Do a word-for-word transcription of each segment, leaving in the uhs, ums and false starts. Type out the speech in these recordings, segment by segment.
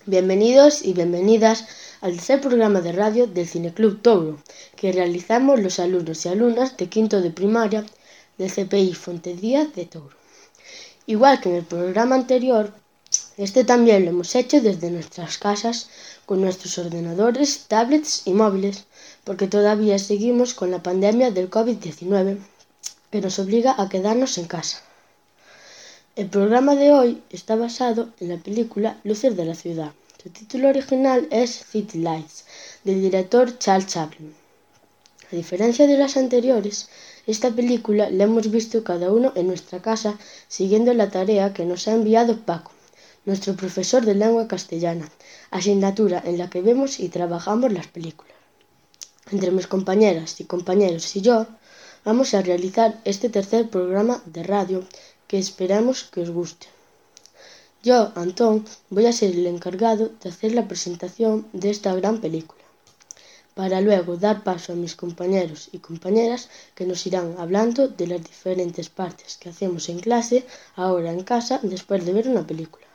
Bienvenidos y bienvenidas al tercer programa de radio del Cineclub Touro, que realizamos los alumnos y alumnas de quinto de primaria del C P I Fontedíaz de Touro. Igual que en el programa anterior, este también lo hemos hecho desde nuestras casas con nuestros ordenadores, tablets y móviles, porque todavía seguimos con la pandemia del covid diecinueve que nos obliga a quedarnos en casa. El programa de hoy está basado en la película Luces de la ciudad. Su título original es City Lights, del director Charles Chaplin. A diferencia de las anteriores, esta película la hemos visto cada uno en nuestra casa siguiendo la tarea que nos ha enviado Paco, nuestro profesor de lengua castellana, asignatura en la que vemos y trabajamos las películas. Entre mis compañeras y compañeros y yo, vamos a realizar este tercer programa de radio que esperamos que os guste. Yo, Antón, voy a ser el encargado de hacer la presentación de esta gran película, para luego dar paso a mis compañeros y compañeras que nos irán hablando de las diferentes partes que hacemos en clase, ahora en casa, después de ver una película.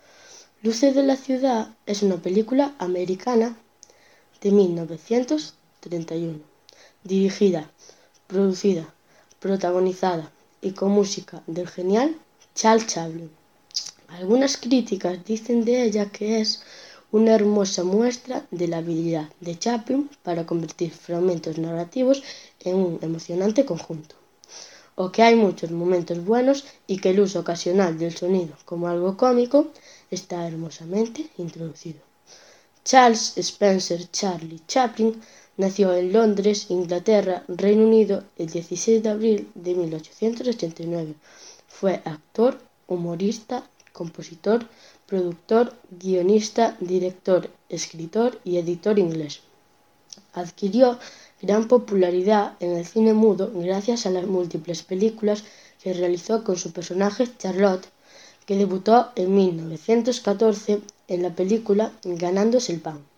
Luces de la ciudad es una película americana de mil novecientos treinta y uno, dirigida, producida, protagonizada y con música del genial Charles Chaplin. Algunas críticas dicen de ella que es una hermosa muestra de la habilidad de Chaplin para convertir fragmentos narrativos en un emocionante conjunto, o que hay muchos momentos buenos y que el uso ocasional del sonido como algo cómico está hermosamente introducido. Charles Spencer Charlie Chaplin nació en Londres, Inglaterra, Reino Unido, el dieciséis de abril de mil ochocientos ochenta y nueve. Fue actor, humorista, compositor, productor, guionista, director, escritor y editor inglés. Adquirió gran popularidad en el cine mudo gracias a las múltiples películas que realizó con su personaje Charlotte, que debutó en mil novecientos catorce en la película Ganándose el pan.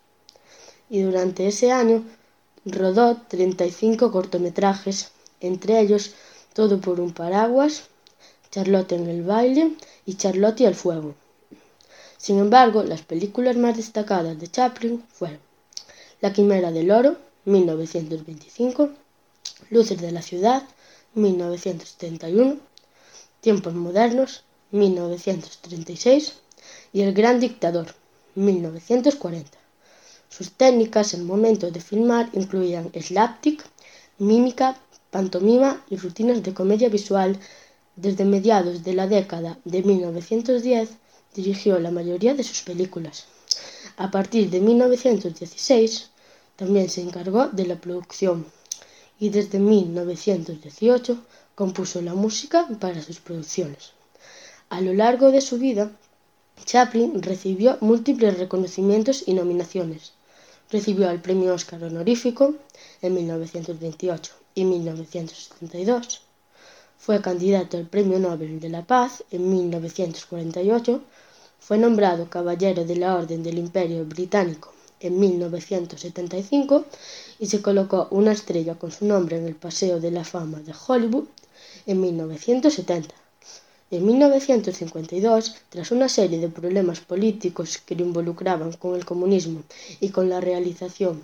Y durante ese año rodó treinta y cinco cortometrajes, entre ellos Todo por un paraguas, Charlotte en el baile y Charlotte y el fuego. Sin embargo, las películas más destacadas de Chaplin fueron La quimera del oro, mil novecientos veinticinco, Luces de la ciudad, mil novecientos treinta y uno, Tiempos modernos, mil novecientos treinta y seis y El gran dictador, mil novecientos cuarenta. Sus técnicas en momentos de filmar incluían slapstick, mímica, pantomima y rutinas de comedia visual. Desde mediados de la década de mil novecientos diez dirigió la mayoría de sus películas. A partir de mil novecientos dieciséis también se encargó de la producción y desde mil novecientos dieciocho compuso la música para sus producciones. A lo largo de su vida, Chaplin recibió múltiples reconocimientos y nominaciones. Recibió el premio Oscar honorífico en mil novecientos veintiocho y mil novecientos setenta y dos. Fue candidato al Premio Nobel de la Paz en mil novecientos cuarenta y ocho. Fue nombrado Caballero de la Orden del Imperio Británico en mil novecientos setenta y cinco y se colocó una estrella con su nombre en el Paseo de la Fama de Hollywood en mil novecientos setenta. En mil novecientos cincuenta y dos, tras una serie de problemas políticos que lo involucraban con el comunismo y con la realización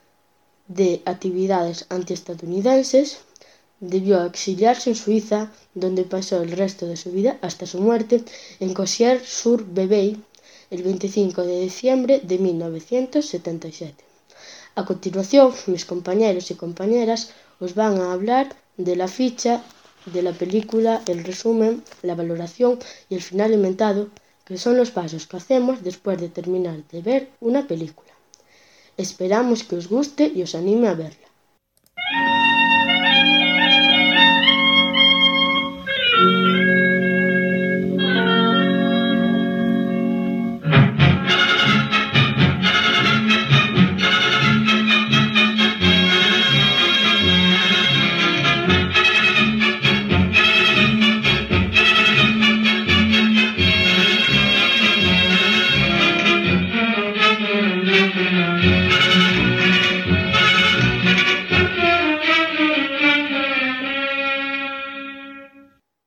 de actividades antiestadounidenses, debió exiliarse en Suiza, donde pasó el resto de su vida hasta su muerte en Cossières-sur-Vevey el veinticinco de diciembre de mil novecientos setenta y siete. A continuación, mis compañeros y compañeras os van a hablar de la ficha de la película, el resumen, la valoración y el final inventado, que son los pasos que hacemos después de terminar de ver una película. Esperamos que os guste y os anime a verla.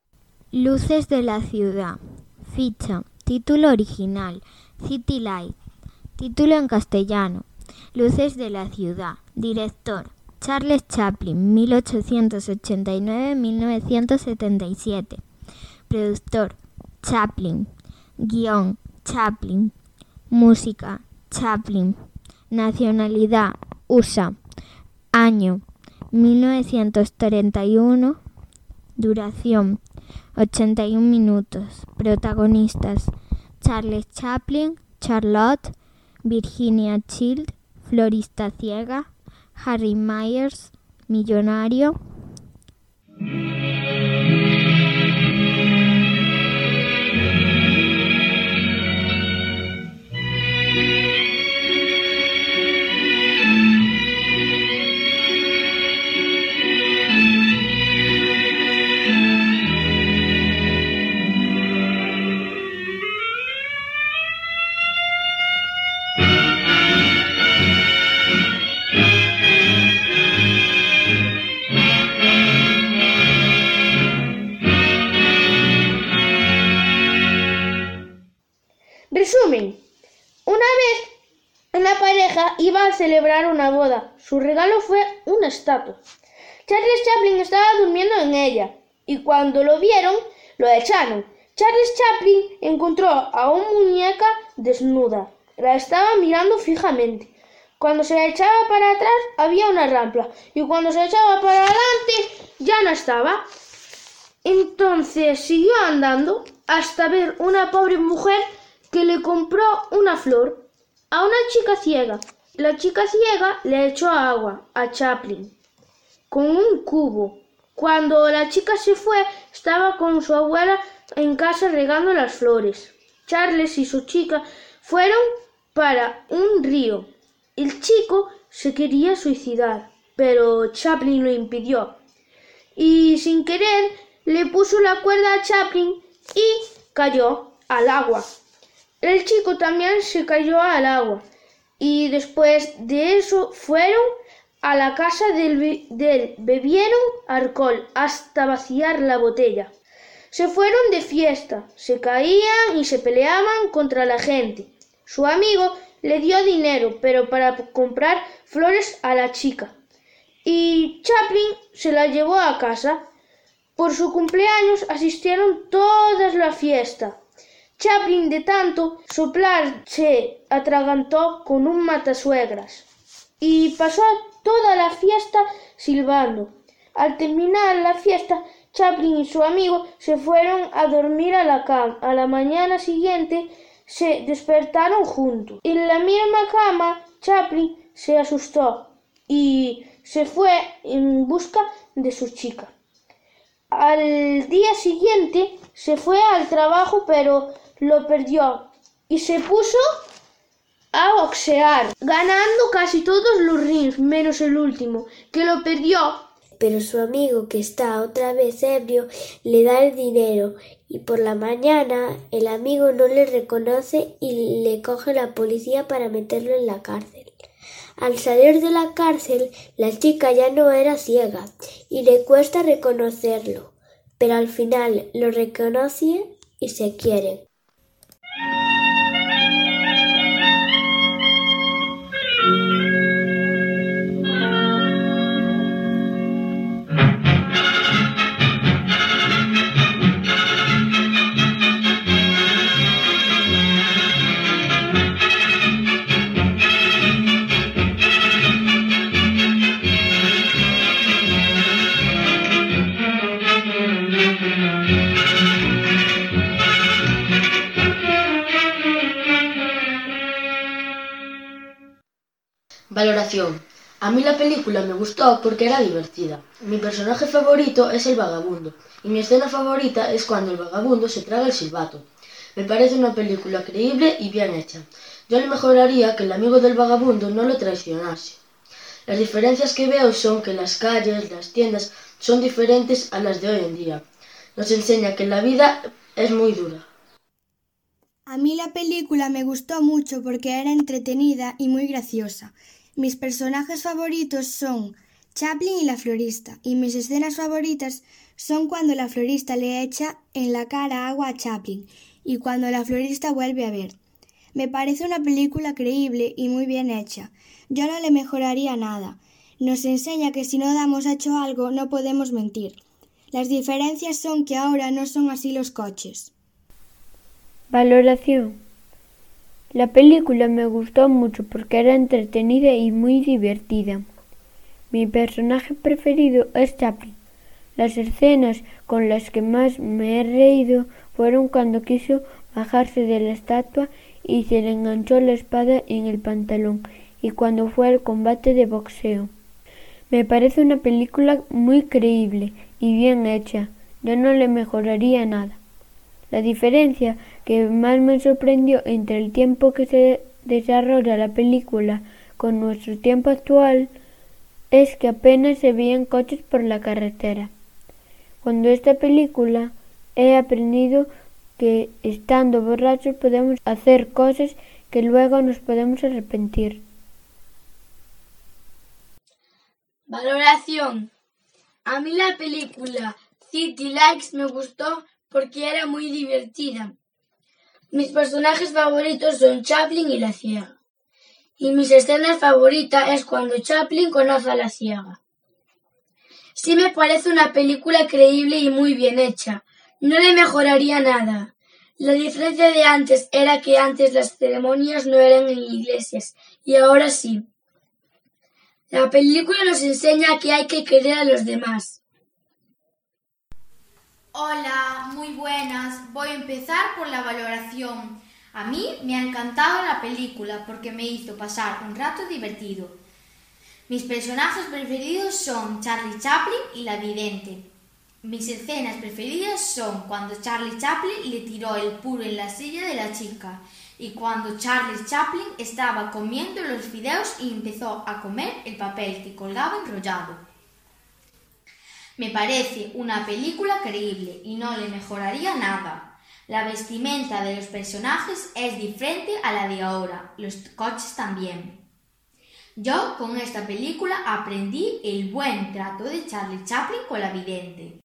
Luces de la ciudad. Ficha. Título original. City Lights. Título en castellano: Luces de la ciudad. Director: Charles Chaplin, mil ochocientos ochenta y nueve a mil novecientos setenta y siete. Productor: Chaplin. Guión: Chaplin. Música: Chaplin. Nacionalidad: U S A. Año: mil novecientos treinta y uno. Duración: ochenta y un minutos. Protagonistas: Charles Chaplin, Charlotte, Virginia Child, florista ciega, Harry Myers, millonario. Resumen. Una vez una pareja iba a celebrar una boda. Su regalo fue una estatua. Charles Chaplin estaba durmiendo en ella y cuando lo vieron, lo echaron. Charles Chaplin encontró a una muñeca desnuda. La estaba mirando fijamente. Cuando se echaba para atrás había una rampa y cuando se echaba para adelante ya no estaba. Entonces siguió andando hasta ver una pobre mujer que le compró una flor a una chica ciega. La chica ciega le echó agua a Chaplin con un cubo. Cuando la chica se fue, estaba con su abuela en casa regando las flores. Charles y su chica fueron para un río. El chico se quería suicidar, pero Chaplin lo impidió y sin querer le puso la cuerda a Chaplin y cayó al agua. El chico también se cayó al agua y después de eso fueron a la casa del, del bebieron alcohol hasta vaciar la botella. Se fueron de fiesta, se caían y se peleaban contra la gente. Su amigo le dio dinero, pero para comprar flores a la chica. Y Chaplin se la llevó a casa. Por su cumpleaños asistieron todas a la fiesta. Chaplin, de tanto soplar, se atragantó con un matasuegras y pasó toda la fiesta silbando. Al terminar la fiesta, Chaplin y su amigo se fueron a dormir a la cama. A la mañana siguiente se despertaron juntos. En la misma cama, Chaplin se asustó y se fue en busca de su chica. Al día siguiente se fue al trabajo, pero lo perdió y se puso a boxear, ganando casi todos los rings, menos el último, que lo perdió. Pero su amigo, que está otra vez ebrio, le da el dinero y por la mañana el amigo no le reconoce y le coge la policía para meterlo en la cárcel. Al salir de la cárcel, la chica ya no era ciega y le cuesta reconocerlo, pero al final lo reconoce y se quieren. Valoración. A mí la película me gustó porque era divertida. Mi personaje favorito es el vagabundo y mi escena favorita es cuando el vagabundo se traga el silbato. Me parece una película creíble y bien hecha. Yo le mejoraría que el amigo del vagabundo no lo traicionase. Las diferencias que veo son que las calles, las tiendas son diferentes a las de hoy en día. Nos enseña que la vida es muy dura. A mí la película me gustó mucho porque era entretenida y muy graciosa. Mis personajes favoritos son Chaplin y la florista, y mis escenas favoritas son cuando la florista le echa en la cara agua a Chaplin y cuando la florista vuelve a ver. Me parece una película creíble y muy bien hecha. Yo no le mejoraría nada. Nos enseña que si no damos hecho algo no podemos mentir. Las diferencias son que ahora no son así los coches. Valoración. La película me gustó mucho porque era entretenida y muy divertida. Mi personaje preferido es Chaplin. Las escenas con las que más me he reído fueron cuando quiso bajarse de la estatua y se le enganchó la espada en el pantalón, y cuando fue al combate de boxeo. Me parece una película muy creíble y bien hecha. Yo no le mejoraría nada. La diferencia que más me sorprendió entre el tiempo que se desarrolla la película con nuestro tiempo actual es que apenas se veían coches por la carretera. Cuando esta película he aprendido que estando borrachos podemos hacer cosas que luego nos podemos arrepentir. Valoración. A mí la película City Lights me gustó porque era muy divertida. Mis personajes favoritos son Chaplin y la ciega. Y mis escenas favoritas es cuando Chaplin conoce a la ciega. Sí me parece una película creíble y muy bien hecha. No le mejoraría nada. La diferencia de antes era que antes las ceremonias no eran en iglesias y ahora sí. La película nos enseña que hay que querer a los demás. Hola, muy buenas. Voy a empezar por la valoración. A mí me ha encantado la película porque me hizo pasar un rato divertido. Mis personajes preferidos son Charlie Chaplin y la vidente. Mis escenas preferidas son cuando Charlie Chaplin le tiró el puro en la silla de la chica y cuando Charlie Chaplin estaba comiendo los fideos y empezó a comer el papel que colgaba enrollado. Me parece una película creíble y no le mejoraría nada. La vestimenta de los personajes es diferente a la de ahora, los coches también. Yo con esta película aprendí el buen trato de Charlie Chaplin con la vidente.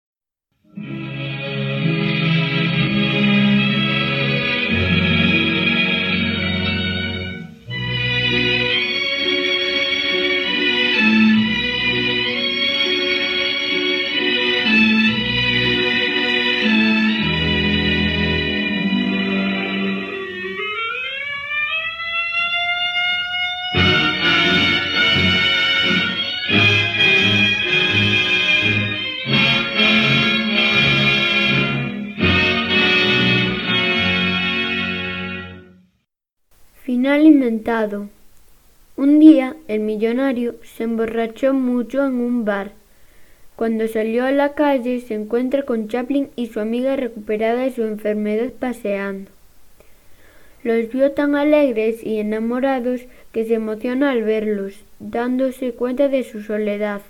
Final inventado. Un día el millonario se emborrachó mucho en un bar. Cuando salió a la calle se encuentra con Chaplin y su amiga recuperada de su enfermedad paseando. Los vio tan alegres y enamorados que se emocionó al verlos, dándose cuenta de su soledad.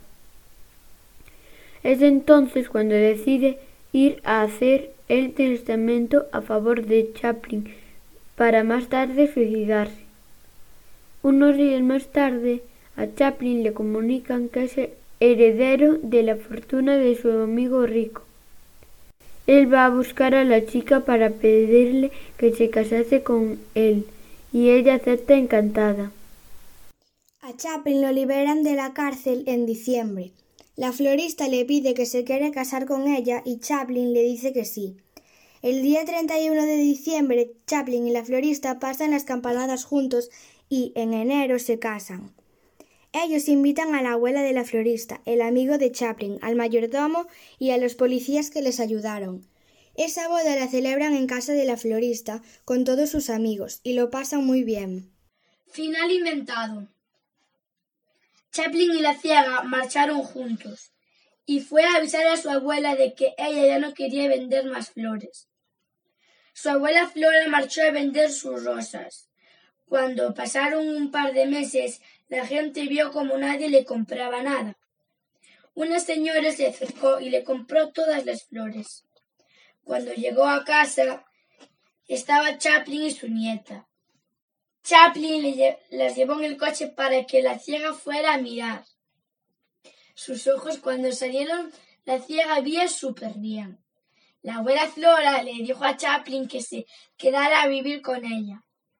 Es entonces cuando decide ir a hacer el testamento a favor de Chaplin para más tarde suicidarse. Unos días más tarde, a Chaplin le comunican que es heredero de la fortuna de su amigo rico. Él va a buscar a la chica para pedirle que se casase con él, y ella acepta encantada. A Chaplin lo liberan de la cárcel en diciembre. La florista le pide que se quiere casar con ella y Chaplin le dice que sí. El día treinta y uno de diciembre, Chaplin y la florista pasan las campanadas juntos y en enero se casan. Ellos invitan a la abuela de la florista, el amigo de Chaplin, al mayordomo y a los policías que les ayudaron. Esa boda la celebran en casa de la florista con todos sus amigos y lo pasan muy bien. Final inventado. Chaplin y la ciega marcharon juntos y fue a avisar a su abuela de que ella ya no quería vender más flores. Su abuela Flora marchó a vender sus rosas. Cuando pasaron un par de meses, la gente vio como nadie le compraba nada. Una señora se acercó y le compró todas las flores. Cuando llegó a casa, estaba Chaplin y su nieta. Chaplin le lle- las llevó en el coche para que la ciega fuera a mirar. Sus ojos cuando salieron, la ciega veía súper bien. La abuela Flora le dijo a Chaplin que se quedara a vivir con ella.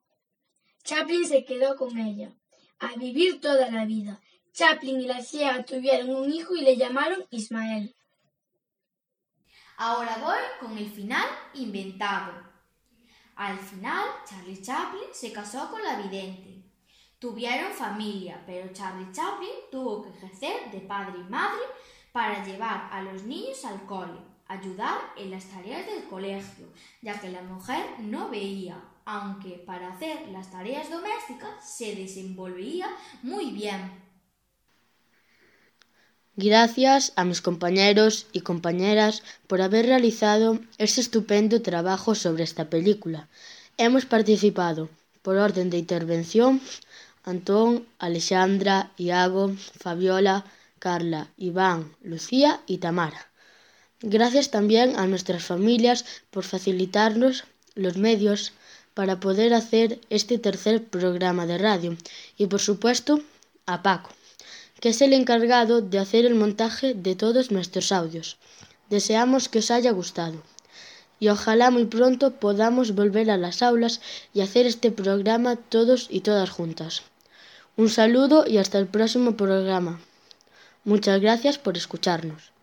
Chaplin se quedó con ella, a vivir toda la vida. Chaplin y la ciega tuvieron un hijo y le llamaron Ismael. Ahora voy con el final inventado. Al final, Charlie Chaplin se casó con la vidente. Tuvieron familia, pero Charlie Chaplin tuvo que ejercer de padre y madre para llevar a los niños al cole, ayudar en las tareas del colegio, ya que la mujer no veía, aunque para hacer las tareas domésticas se desenvolvía muy bien. Gracias a mis compañeros y compañeras por haber realizado este estupendo trabajo sobre esta película. Hemos participado, por orden de intervención, Antón, Alexandra, Iago, Fabiola, Carla, Iván, Lucía y Tamara. Gracias también a nuestras familias por facilitarnos los medios para poder hacer este tercer programa de radio y, por supuesto, a Paco, que es el encargado de hacer el montaje de todos nuestros audios. Deseamos que os haya gustado y ojalá muy pronto podamos volver a las aulas y hacer este programa todos y todas juntas. Un saludo y hasta el próximo programa. Muchas gracias por escucharnos.